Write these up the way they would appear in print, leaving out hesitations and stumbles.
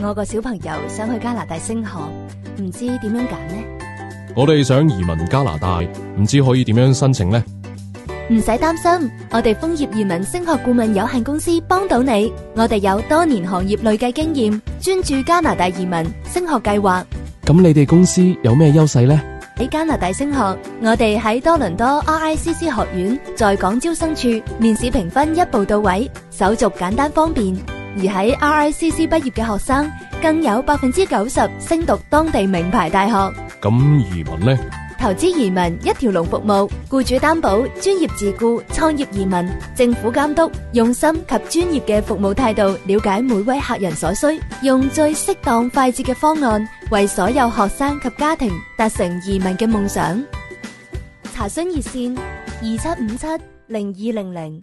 我個小朋友想去加拿大升學，唔知點樣揀呢？ 我哋想移民加拿大，唔知可以點樣申請呢？ 唔使擔心，我哋楓葉移民升學顧問有限公司幫到你。我哋有多年行業累計經驗，專注加拿大移民升學計劃。 咁你哋公司有咩優勢呢？ 喺加拿大升學，我哋喺多倫多 RICC 學院在港招生處，面試評分一步到位，手續簡單方便。而喺 RICC 畢業嘅學生，更有90%升讀當地名牌大學。 咁移民呢？ 投資移民一條龍服務，僱主擔保、專業自僱、創業移民、政府監督，用心及專業嘅服務態度，了解每位客人所需，用最適當快捷嘅方案，為所有學生及家庭達成移民嘅夢想。查詢熱線27570200。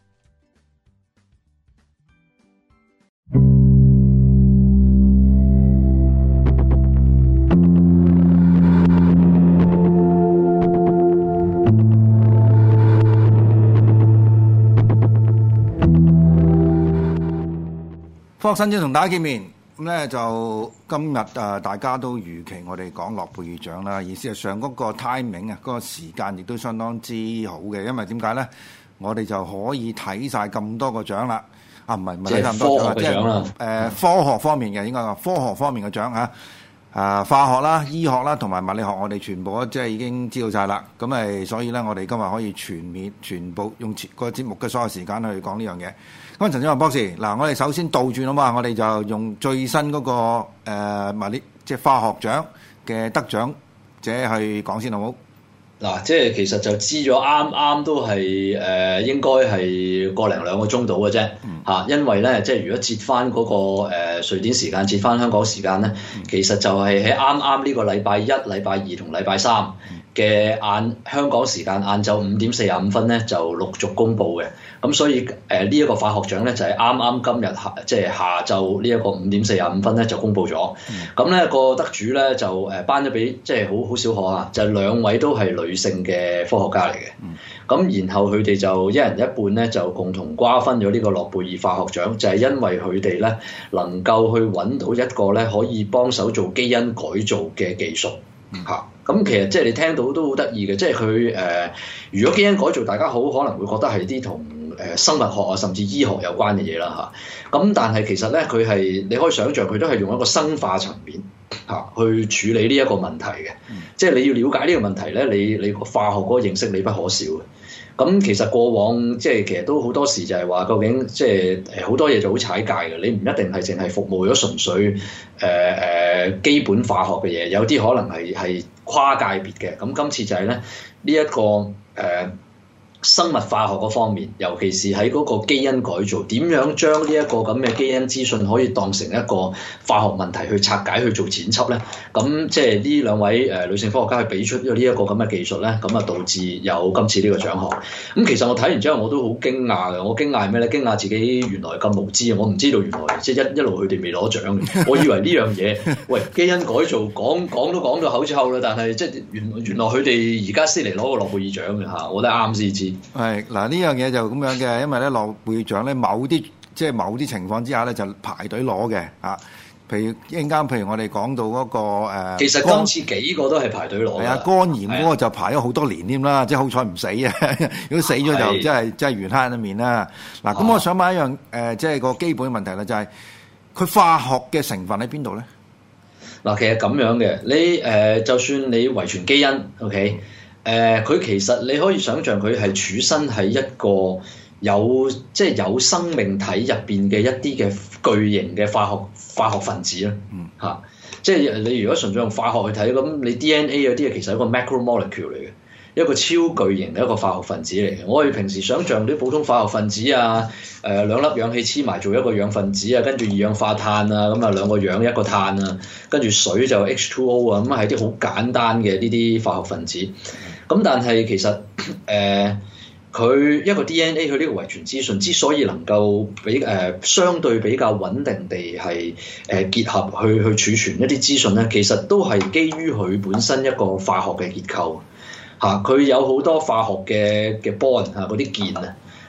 科學新知同大家見面，咁咧就今日大家都預期我哋講諾貝爾獎啦，而事實上嗰個 timing 啊，嗰個時間亦都相當之好嘅，因為點解咧？我哋就可以睇晒咁多個獎啦，唔係睇咁多獎，即係科學方面嘅，應該話科學方面嘅獎嚇。化學啦、醫學啦同埋物理學，我哋全部即係已經知道晒啦。咁所以咧，我哋今日可以全部用個節目嘅所有時間去講呢樣嘢。咁陳志宏博士，嗱，我哋首先倒轉啊嘛，我哋就用最新嗰個物理即係化學獎嘅得獎者去講先好唔好？ 嗱，即係其實就知咗啱都係應該係個零兩個鐘到嘅啫嚇，因為咧即係如果截翻嗰個瑞典時間，截翻香港時間咧，其實就係喺啱呢個禮拜一、禮拜二同禮拜三嘅香港時間晏晝5:45咧就陸續公佈嘅。咁所以呢一個化學獎咧就係啱今日即係下晝呢一個5:45咧就公佈咗。咁咧個得主咧就頒咗俾即係好少可啊，就兩位都係女性嘅科學家嚟嘅。咁然後佢哋就一人一半咧就共同瓜分咗呢個諾貝爾化學獎，就係因為佢哋咧能夠去揾到一個咧可以幫手做基因改造嘅技術嚇。咁其實即係你聽到都好得意嘅，即係佢如果基因改造，大家好可能會覺得係啲同生物學啊甚至醫學有關嘅嘢啦嚇。咁但係其實咧佢係你可以想像佢都係用一個生化層面嚇去處理呢一個問題嘅。即係你要了解呢個問題咧，你個化學嗰個認識你不可少嘅。咁其實過往即係其實都好多時就係話，究竟即係好多嘢就好踩界嘅，你唔一定係淨係服務咗純粹基本化學嘅嘢，有啲可能係跨界別嘅。咁今次就係咧呢一個生物化學嗰方面，尤其是喺嗰個基因改造，點樣將呢一個咁嘅基因資訊可以當成一個化學問題去拆解去做剪輯咧？咁即係呢兩位女性科學家去俾出呢一個咁嘅技術咧，咁啊導致有今次呢個獎項。咁其實我睇完之後我都好驚訝嘅，我驚訝係咩咧？驚訝自己原來咁無知啊！我唔知道原來即係一路佢哋未攞獎嘅，我以為呢樣嘢喂基因改造講都講到口臭啦，但係即係原來佢哋而家先嚟攞個諾貝爾獎嘅嚇，我覺得啱先知。 係嗱，呢樣嘢就咁樣嘅，因為咧諾貝爾獎咧某啲情況之下咧就排隊攞嘅嚇。譬如一陣間，譬如我哋講到嗰個其實今次幾個都係排隊攞嘅。係啊， 肝炎嗰個就排咗好多年添啦，即係好彩唔死啊！如果死咗就真係緣慳一面啦。嗱，咁我想問一樣即係個基本嘅問題啦，就係佢化學嘅成分喺邊度咧？嗱， 其實咁樣嘅，你就算你遺傳基因 ，OK。佢其實你可以想像佢係處身喺一個有生命體入邊嘅一啲嘅巨型嘅化學分子啦，嚇！即係你如果純粹用化學去睇，咁你 DNA 嗰啲嘢其實係一個 macromolecule 嚟嘅，一個超巨型嘅一個化學分子嚟嘅。我哋平時想像啲普通化學分子啊，兩粒氧氣黐埋做一個氧分子啊，跟住二氧化碳啊，咁啊兩個氧一個碳啊，跟住水就 H2O 啊，咁係啲好簡單嘅呢啲化學分子。咁但係其實佢一個 DNA 佢呢個遺傳資訊之所以能夠相對比較穩定地係結合去儲存一啲資訊咧，其實都係基於佢本身一個化學嘅結構嚇。佢有好多化學嘅 bond 嗰啲鍵啊，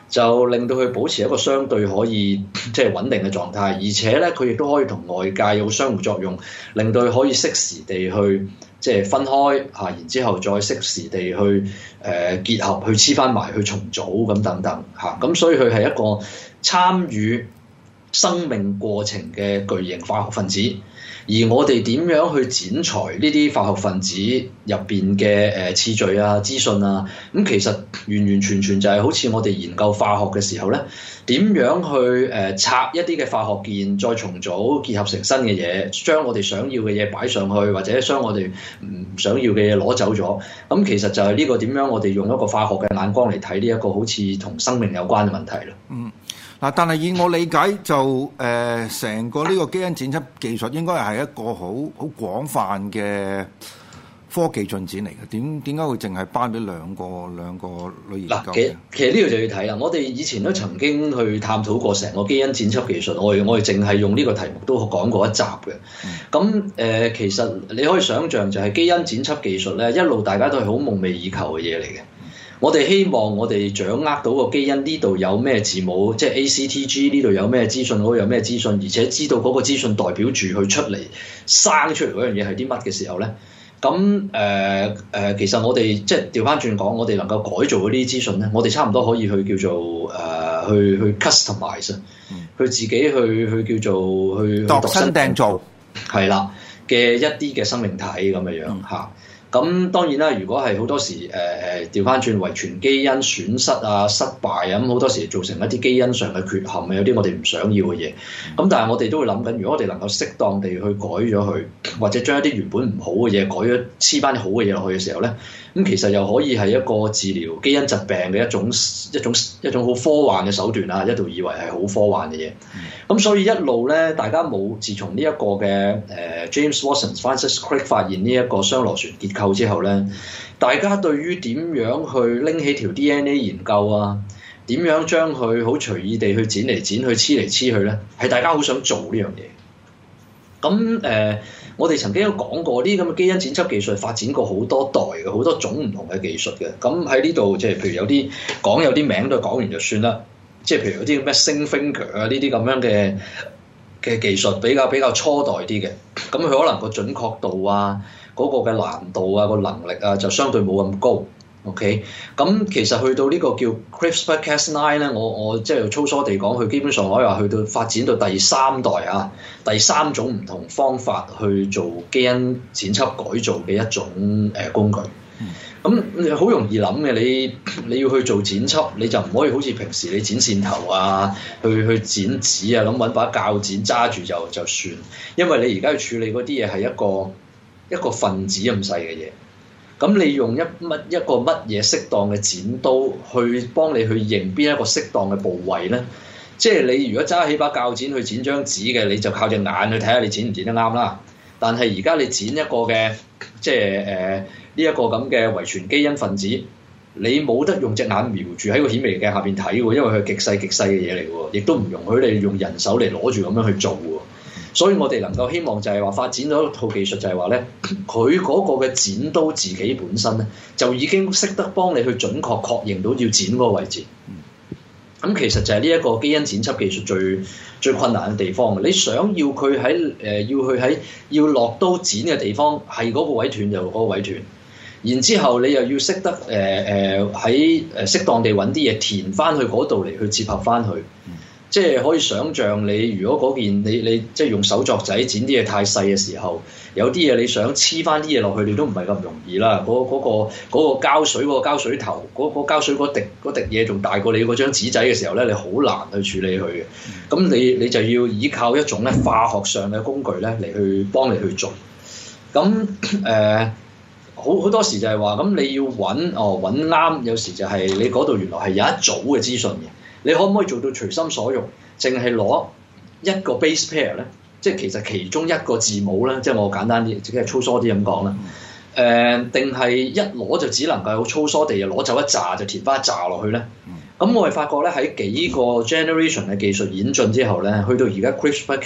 就令到佢保持一個相對可以即係穩定嘅狀態，而且咧佢亦都可以同外界有相互作用，令到佢可以適時地去即係分開嚇，然之後再適時地去結合，去黐翻埋，去重組咁等等嚇，咁所以佢係一個參與生命過程嘅巨型化學分子。而我哋點樣去剪裁呢啲化學分子入邊嘅次序啊、資訊啊？咁其實完完全全就係好似我哋研究化學嘅時候咧，點樣去拆一啲嘅化學鍵，再重組結合成新嘅嘢，將我哋想要嘅嘢擺上去，或者將我哋唔想要嘅嘢攞走咗。咁其實就係呢個點樣我哋用一個化學嘅眼光嚟睇呢一個好似同生命有關嘅問題啦。 嗱，但係以我理解就成個呢個基因剪輯技術應該係一個好廣泛嘅科技進展嚟嘅。點解會淨係頒俾兩個女研究？ 其實呢個就要睇啦。我哋以前都曾經去探討過成個基因剪輯技術，我哋淨係用呢個題目都講過一集嘅。咁其實你可以想像就係基因剪輯技術咧，一路大家都係好夢寐以求嘅嘢嚟嘅。我哋希望我哋掌握到個基因呢度有咩字母，即係 ACTG 呢度有咩資訊，嗰度有咩資訊，而且知道嗰個資訊代表住佢出嚟生出嚟嗰樣嘢係啲乜嘅時候咧，咁其實我哋即係調翻轉講，我哋能夠改造嗰啲資訊咧，我哋差唔多可以去叫做去 customize，去自己去叫做去度身訂造， 係啦嘅一啲嘅生命體咁嘅樣嚇。咁當然啦，如果係好多時調翻轉遺傳基因損失啊、失敗啊，咁好多時造成一啲基因上嘅缺陷啊，有啲我哋唔想要嘅嘢。咁但係我哋都會諗緊，如果我哋能夠適當地去改咗佢，或者將一啲原本唔好嘅嘢改咗黐翻啲好嘅嘢落去嘅時候咧，咁其實又可以係一個治療基因疾病嘅一種好科幻嘅手段啊！一度以為係好科幻嘅嘢。咁所以一路咧，大家冇自從呢一個嘅James Watson、Francis Crick 發現呢一個雙螺旋結構之後咧，大家對於點樣去拎起條 DNA 研究啊，點樣將佢好隨意地去剪嚟剪去、黐嚟黐去咧，係大家好想做呢樣嘢。咁我哋曾經有講過呢啲咁嘅基因剪輯技術發展過好多代嘅，好多種唔同嘅技術嘅。咁喺呢度即係譬如有啲名都講完就算啦。即係譬如有啲咩 Zinc Finger 啊，呢啲咁樣嘅技術比較初代啲嘅，咁佢可能個準確度啊、嗰個嘅難度啊、個能力啊就相對冇咁高。OK，咁其實去到呢個叫 CRISPR-Cas9 咧，我即係粗疏地講，佢基本上可以話去到發展到第三代啊，第三種唔同方法去做基因剪輯改造嘅一種工具。咁好容易諗嘅，你要去做剪輯，你就唔可以好似平時你剪線頭啊，去剪紙啊，咁揾把鉸剪揸住就算，因為你而家要處理嗰啲嘢係一個分子咁細嘅嘢，咁你用一個乜嘢適當嘅剪刀去幫你去認邊一個適當嘅部位咧？即係你如果揸起把鉸剪去剪張紙嘅，你就靠隻眼去睇下你剪唔剪得啱啦。但係而家你剪一個嘅即係呢一個咁嘅遺傳基因分子，你冇得用隻眼瞄住喺個顯微鏡下邊睇喎，因為佢係極細嘅嘢嚟喎，亦都唔容許你用人手嚟攞住咁樣去做喎。所以我哋能夠希望就係話發展咗一套技術，就係話咧，佢嗰個嘅剪刀自己本身咧，就已經識得幫你去準確認到要剪嗰個位置。咁其實就係呢一個基因剪輯技術最困難嘅地方。你想要佢要落刀剪嘅地方係嗰個位斷就嗰個位斷，然之後你又要識得喺適當地揾啲嘢填翻去嗰度嚟去接合翻去。即係可以想像你如果嗰件你即係用手作仔剪啲嘢太細嘅時候，有啲嘢你想黐翻啲嘢落去，你都唔係咁容易啦。嗰個膠水嗰個膠水頭，嗰膠水嗰滴嘢仲大過你嗰張紙仔嘅時候咧，你好難去處理佢嘅。咁你就要依靠一種咧化學上嘅工具咧嚟去幫你去做。咁好多時就係話咁你要揾啱，有時就係你嗰度原來係有一組嘅資訊嘅。你可唔可以做到隨心所欲，淨係攞一個 base pair 咧？即係其實其中一個字母咧，即係我簡單啲，即係粗疏啲咁講啦。定係一攞就只能夠好粗疏地攞走一紮就填翻一紮落去咧？咁我哋發覺咧喺幾個 generation 嘅技術演進之後咧，去到而家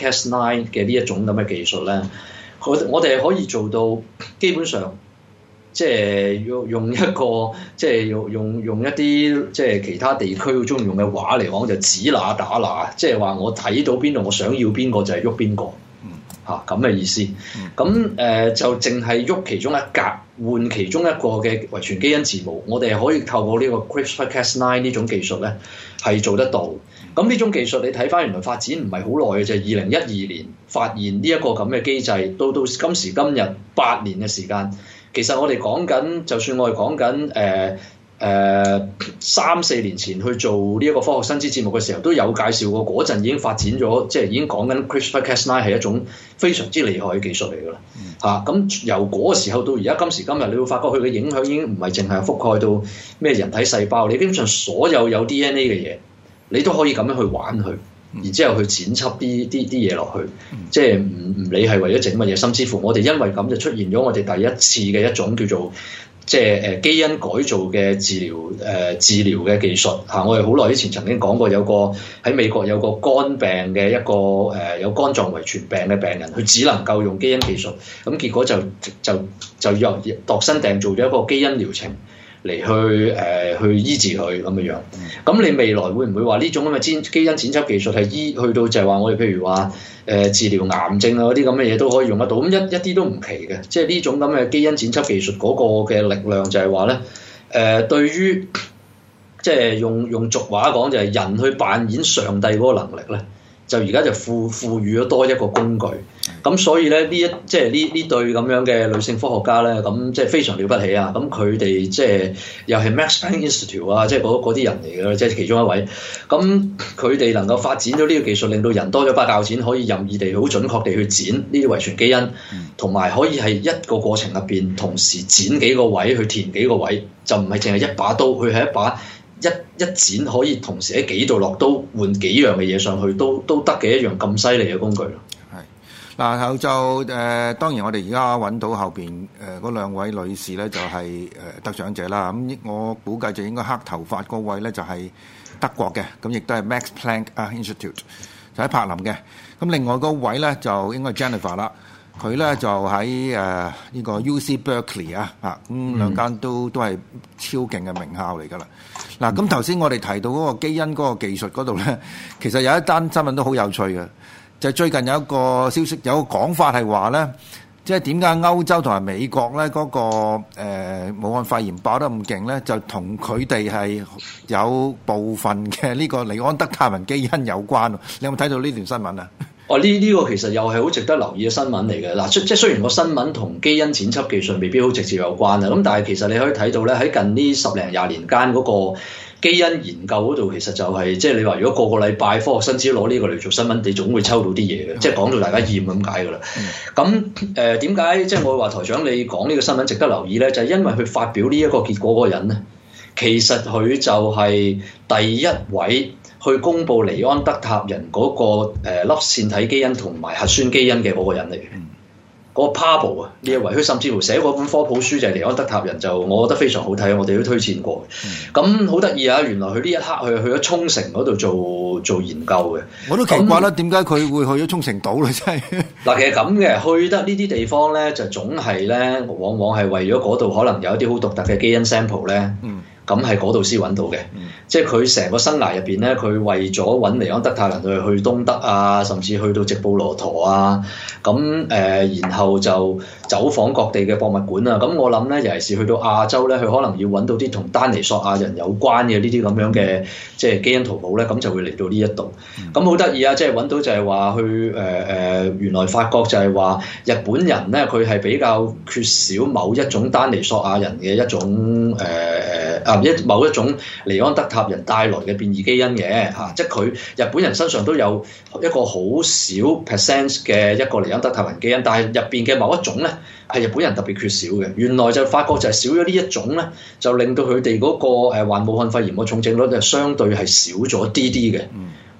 CRISPR-Cas9 嘅呢一種咁嘅技術咧，我哋係可以做到基本上即係用一個即係用一啲即係其他地區好中意用嘅話嚟講，就指哪打哪，即係話我睇到邊度，我想要邊個就係喐邊個。嚇咁嘅意思，咁就淨係喐其中一格，換其中一個嘅遺傳基因字母，我哋可以透過呢個 CRISPR-Cas9 呢種技術咧係做得到。咁呢種技術你睇翻原來發展唔係好耐嘅，就係2012年發現呢一個咁嘅機制，到今時今日8年嘅時間。其實我哋講緊，就算我哋講緊3-4年前去做呢一個科學新知節目嘅時候，都有介紹過。嗰陣已經發展咗，即係已經講緊 CRISPR-Cas9 係一種非常之厲害嘅技術嚟㗎啦。嚇咁由嗰個時候到而家今時今日，你會發覺佢嘅影響已經唔係淨係覆蓋到咩人體細胞，你基本上所有 DNA 嘅嘢，你都可以咁樣去玩佢，然之後去剪輯啲嘢落去，即係唔理係為咗整乜嘢，甚至乎我哋因為咁就出現咗我哋第一次嘅一種叫做即係基因改造嘅治療嘅技術嚇。我哋好耐之前曾經講過，有個喺美國有個肝病嘅一個有肝臟遺傳病嘅病人，佢只能夠用基因技術，咁結果就由度身訂造咗一個基因療程嚟去醫治佢咁嘅樣。咁你未來會唔會話呢種咁嘅基因剪輯技術係去到就係話我哋譬如話治療癌症啊嗰啲咁嘅嘢都可以用得到？咁一啲都唔奇嘅。即係呢種咁嘅基因剪輯技術嗰個嘅力量就係話咧對於即係用俗話講就係人去扮演上帝嗰個能力咧，就而家就賦予咗多一個工具。咁所以咧即係呢對咁樣嘅女性科學家咧，咁即係非常了不起啊！咁佢哋即係又係 Max Planck Institute 啊，即係嗰啲人嚟嘅，即係其中一位。咁佢哋能夠發展咗呢個技術，令到人多咗把鉸剪，可以任意地好準確地去剪呢啲遺傳基因，同埋可以係一個過程入邊同時剪幾個位去填幾個位，就唔係淨係一把刀，佢係一把一剪可以同時喺幾度落刀換幾樣嘅嘢上去，都得嘅一樣咁犀利嘅工具咯。 嗱，後就當然我哋而家揾到後邊嗰兩位女士咧，就係得獎者啦。咁我估計就應該黑頭髮嗰位咧就係德國嘅，咁亦都係 Max Planck Institute 就喺柏林嘅。咁另外嗰位咧就應該係 Jennifer 啦，佢咧就喺呢個 UC Berkeley 咁兩間都係超勁嘅名校嚟㗎啦。嗱，咁頭先我哋提到嗰個基因嗰個技術嗰度咧，其實有一單新聞都好有趣嘅。就最近有一個消息，有個講法係話咧，即係點解歐洲同埋美國咧嗰個武漢肺炎爆得咁勁咧，就同佢哋係有部分嘅呢個尼安德塔人基因有關。你有冇睇到呢段新聞啊？ 呢個其實又係好值得留意嘅新聞嚟嘅。嗱，即係雖然個新聞同基因剪輯技術未必好直接有關啊，咁但係其實你可以睇到咧，喺近呢10零20年間嗰個基因研究嗰度，其實就係即係你話如果個個禮拜科學新知攞呢個嚟做新聞，你總會抽到啲嘢嘅，即係講到大家厭咁解㗎啦。咁點解即係我話台長你講呢個新聞值得留意咧？就係因為佢發表呢一個結果嗰個人咧，其實佢就係第一位去公布尼安德塔人嗰個粒線體基因同埋核酸基因嘅嗰個人嚟嘅。嗰個 Pablo 啊，呢一位佢甚至乎寫過本科普書就係尼安德塔人，就我覺得非常好睇，我哋都推薦過。咁好得意啊！原來佢呢一刻去咗沖繩嗰度做研究嘅。我都奇怪啦，點解佢會去咗沖繩島咧？真係嗱，其實咁嘅，去得呢啲地方咧，就總係咧，往往係為咗嗰度可能有一啲好獨特嘅基因 sample 咧。咁喺嗰度先揾到嘅，即係佢成個生涯入邊咧，佢為咗揾尼安德塔人去東德啊，甚至去到直布羅陀啊，咁然後就走訪各地嘅博物館啊。咁我諗咧，尤其是去到亞洲咧，佢可能要揾到啲同丹尼索亞人有關嘅呢啲咁樣嘅即係基因圖譜咧，咁就會嚟到呢一度。咁好得意啊！即係揾到就係話去原來發覺就係話日本人咧，佢係比較缺少某一種丹尼索亞人嘅一種某一種尼安德塔人帶來嘅變異基因嘅嚇，即係佢日本人身上都有一個好少 percent 嘅一個尼安德塔人基因，但係入邊嘅某一種咧係日本人特別缺少嘅。原來就發覺就係少咗呢一種咧，就令到佢哋嗰個患武漢肺炎嘅重症率就相對係少咗啲嘅。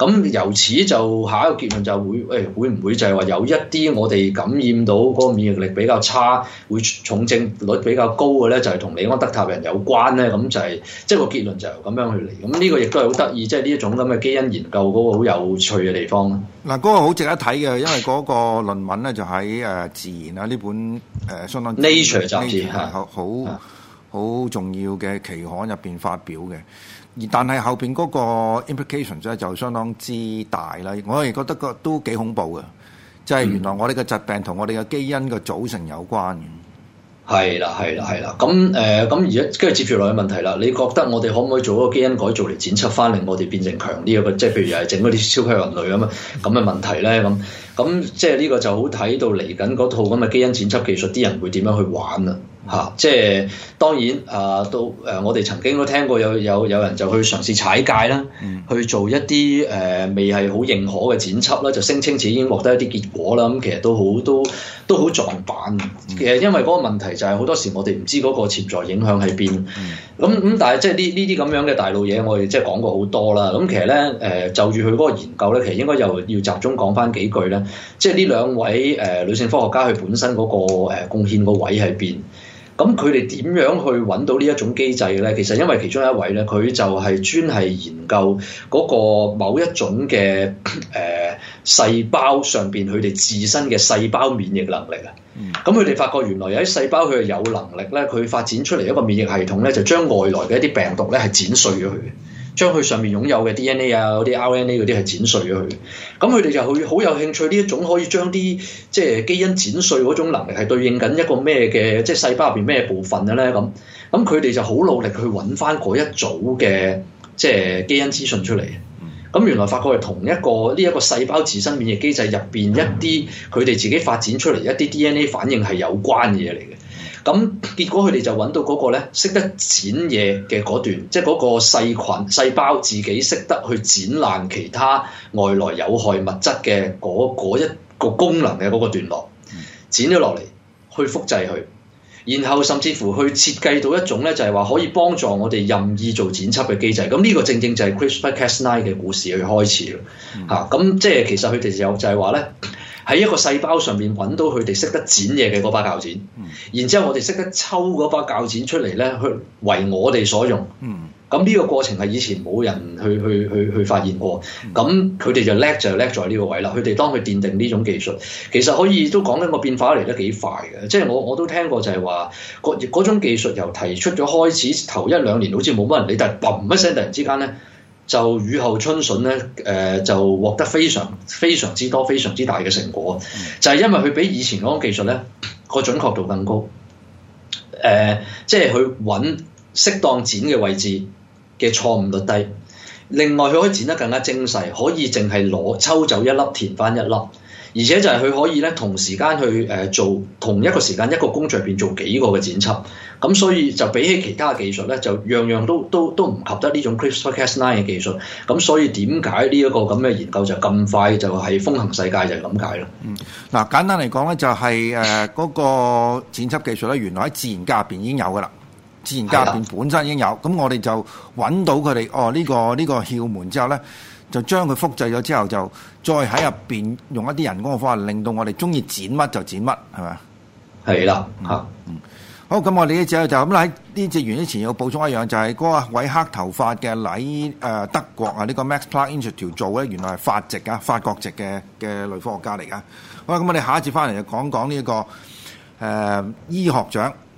咁由此就下一個結論就會唔會就係話有一啲我哋感染到嗰個免疫力比較差，會重症率比較高嘅咧，就係同李安德塔人有關咧？咁就係即係個結論就咁樣去嚟。咁呢個亦都係好得意，即係呢一種咁嘅基因研究嗰個好有趣嘅地方啦。 嗱，嗰個好值得睇嘅，因為嗰個論文咧就喺自然啊呢本相當 Nature 雜誌係好重要嘅期刊入邊發表嘅。但係後邊嗰個 implications 咧就相當之大啦，我哋覺得個都幾恐怖嘅，即係原來我哋嘅疾病同我哋嘅基因嘅組成有關嘅。 係啦，咁而家跟住接住落去問題啦，你覺得我哋可唔可以做一個基因改造嚟檢測翻，令我哋變成強啲一個，即係譬如係整嗰啲超級人類咁嘅問題咧？咁即係呢個就好睇到嚟緊嗰套咁嘅基因檢測技術，啲人會點樣去玩啊？嚇！即係當然我哋曾經都聽過有人就去嘗試踩界啦，去做一啲未係好認可嘅檢測啦，就聲稱自己已經獲得一啲結果啦。咁其實都好撞板。其實因為嗰個問題就係好多時我哋唔知嗰個潛在影響喺邊。咁但係即係呢啲咁樣嘅大路嘢，我哋即係講過好多啦。咁其實咧就住佢嗰個研究咧，其實應該又要集中講翻幾句咧。即係呢兩位女性科學家佢本身嗰個貢獻個位喺邊？咁佢哋點樣去揾到呢一種機制嘅咧？其實因為其中一位咧，佢就係專係研究嗰個某一種嘅細胞上邊佢哋自身嘅細胞免疫能力啊。咁佢哋發覺原來有啲細胞佢係有能力咧，佢發展出嚟一個免疫系統咧，就將外來嘅一啲病毒咧係剪碎咗佢嘅。將佢上面擁有嘅 DNA 啊、嗰啲 RNA 嗰啲係剪碎咗佢，咁佢哋就會好有興趣呢一種可以將啲即係基因剪碎嗰種能力係對應緊一個咩嘅即係細胞入邊咩部分嘅咧？咁佢哋就好努力去揾翻嗰一組嘅即係基因資訊出嚟。咁原來發覺係同一個呢一個細胞自身免疫機制入邊一啲佢哋自己發展出嚟一啲 DNA 反應係有關嘅嘢嚟嘅。咁結果佢哋就揾到嗰個咧識得剪嘢嘅嗰段，即係嗰個細胞自己識得去剪爛其他外來有害物質嘅嗰一個功能嘅嗰個段落，剪咗落嚟去複製佢，然後甚至乎去設計到一種咧就係話可以幫助我哋任意做剪輯嘅機制。咁呢個正正就係 CRISPR-Cas9 嘅故事去開始啦。咁即係其實佢哋就係話咧。喺一個細胞上面揾到佢哋識得剪嘢嘅嗰把鉸剪，然之後我哋識得抽嗰把鉸剪出嚟咧，去為我哋所用。咁呢個過程係以前冇人去發現過。咁佢哋就叻在呢個位啦。佢哋當佢奠定呢種技術，其實可以都講緊個變化嚟得幾快嘅。即係我都聽過就係話嗰種技術由提出咗開始頭一兩年好似冇乜人理，但係砰一聲突然之間咧。就雨後春筍咧，就獲得非常之多、非常之大嘅成果，就係因為佢比以前嗰種技術咧個準確度更高，即係佢揾適當剪嘅位置嘅錯誤率低，另外佢可以剪得更加精細，可以淨係抽走一粒填翻一粒。而且就係佢可以咧同時間去做同一個時間一個工序入邊做幾個嘅剪輯，咁所以就比起其他嘅技術咧，就樣樣都唔及得呢種 CRISPR-Cas9 嘅技術。咁所以點解呢一個咁嘅研究就咁快就係風行世界就係咁解咯。 嗱簡單嚟講咧，就係嗰個剪輯技術咧，原來喺自然界入邊已經有噶啦，自然界入邊本身已經有。咁我哋就揾到佢哋呢個竅門之後咧。就將佢複製咗之後，就再喺入邊用一啲人工嘅方法，令到我哋中意剪乜就剪乜，係咪？係啦，嚇。好，咁我哋呢隻就咁啦。喺呢隻完之前要補充一樣，就係嗰位黑頭髮嘅德國啊，呢個 Max Planck Institute 做咧，原來係法國籍嘅女科學家嚟噶。好啦，咁我哋下一節翻嚟就講呢一個醫學獎。